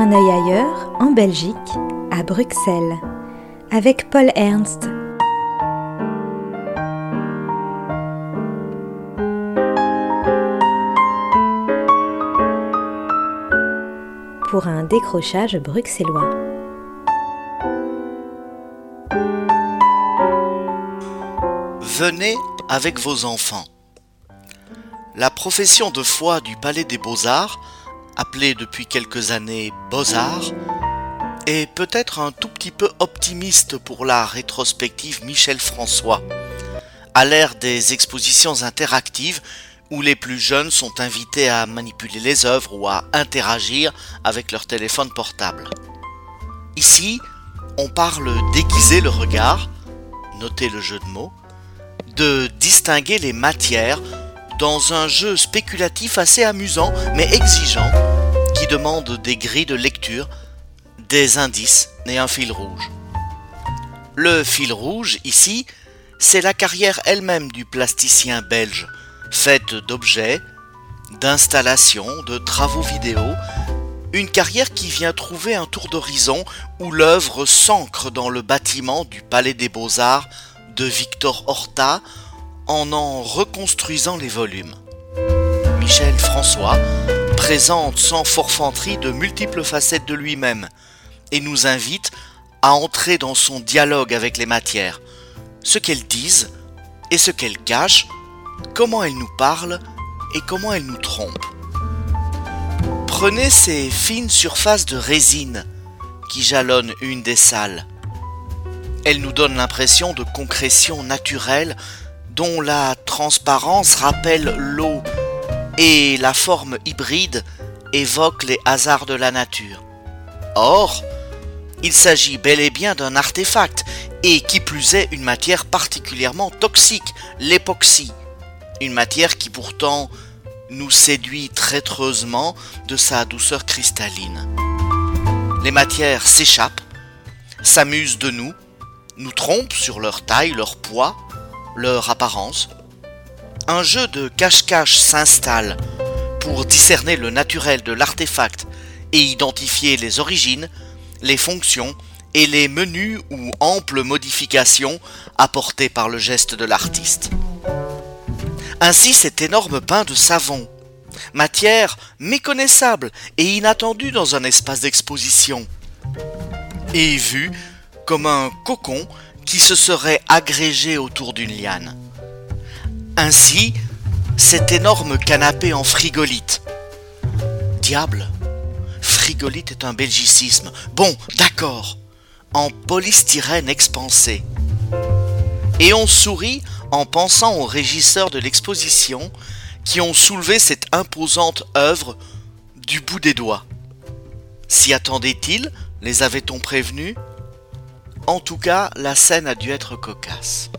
un œil ailleurs, en Belgique, à Bruxelles, avec Paul Ernst. Pour un décrochage bruxellois. Venez avec vos enfants. La profession de foi du Palais des Beaux-Arts, appelée depuis quelques années Beaux-Arts, est peut-être un tout petit peu optimiste pour la rétrospective Michel François, à l'ère des expositions interactives où les plus jeunes sont invités à manipuler les œuvres ou à interagir avec leur téléphone portable. Ici, on parle d'aiguiser le regard, notez le jeu de mots, de distinguer les matières dans un jeu spéculatif assez amusant mais exigeant qui demande des grilles de lecture, des indices et un fil rouge. Le fil rouge, ici, c'est la carrière elle-même du plasticien belge, faite d'objets, d'installations, de travaux vidéo, une carrière qui vient trouver un tour d'horizon où l'œuvre s'ancre dans le bâtiment du Palais des Beaux-Arts de Victor Horta en reconstruisant les volumes. Michel François présente sans forfanterie de multiples facettes de lui-même et nous invite à entrer dans son dialogue avec les matières, ce qu'elles disent et ce qu'elles cachent, comment elles nous parlent et comment elles nous trompent. Prenez ces fines surfaces de résine qui jalonnent une des salles. Elles nous donnent l'impression de concrétion naturelle dont la transparence rappelle l'eau et la forme hybride évoque les hasards de la nature. Or, il s'agit bel et bien d'un artefact et qui plus est une matière particulièrement toxique, l'époxy, une matière qui pourtant nous séduit traîtreusement de sa douceur cristalline. Les matières s'échappent, s'amusent de nous trompent sur leur taille, leur poids, leur apparence. Un jeu de cache-cache s'installe pour discerner le naturel de l'artefact et identifier les origines, les fonctions et les menues ou amples modifications apportées par le geste de l'artiste. Ainsi cet énorme pain de savon, matière méconnaissable et inattendue dans un espace d'exposition, est vu comme un cocon qui se serait agrégé autour d'une liane. Ainsi, cet énorme canapé en frigolite. Diable, frigolite est un belgicisme. Bon, d'accord, en polystyrène expansé. Et on sourit en pensant aux régisseurs de l'exposition qui ont soulevé cette imposante œuvre du bout des doigts. S'y attendaient-ils? Les avait-on prévenus? En tout cas, la scène a dû être cocasse.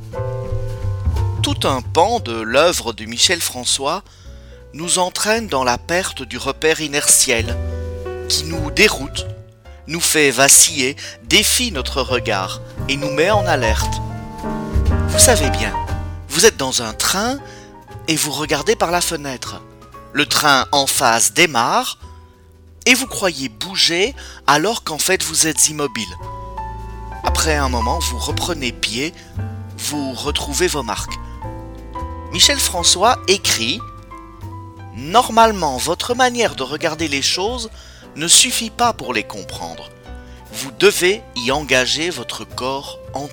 Tout un pan de l'œuvre de Michel François nous entraîne dans la perte du repère inertiel, qui nous déroute, nous fait vaciller, défie notre regard et nous met en alerte. Vous savez bien, vous êtes dans un train et vous regardez par la fenêtre. Le train en face démarre et vous croyez bouger alors qu'en fait vous êtes immobile. Après un moment, vous reprenez pied, vous retrouvez vos marques. Michel François écrit « Normalement, votre manière de regarder les choses ne suffit pas pour les comprendre. Vous devez y engager votre corps entier. »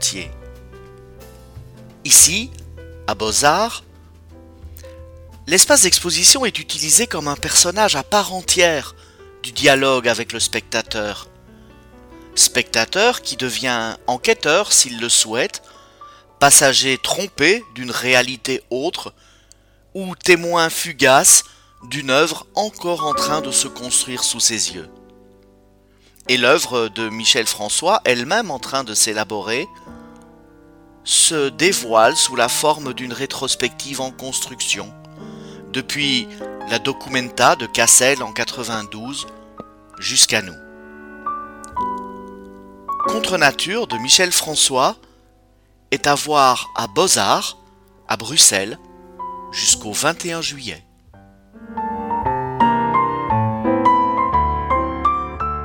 Ici, à Beaux-Arts, l'espace d'exposition est utilisé comme un personnage à part entière du dialogue avec le spectateur. Spectateur qui devient enquêteur s'il le souhaite, passager trompé d'une réalité autre ou témoin fugace d'une œuvre encore en train de se construire sous ses yeux. Et l'œuvre de Michel François, elle-même en train de s'élaborer, se dévoile sous la forme d'une rétrospective en construction, depuis la Documenta de Cassel en 92 jusqu'à nous. Contre nature de Michel François est à voir à Beaux-Arts, à Bruxelles, jusqu'au 21 juillet.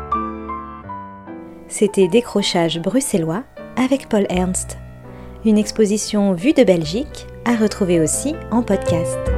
C'était Décrochage bruxellois avec Paul Ernst. Une exposition vue de Belgique à retrouver aussi en podcast.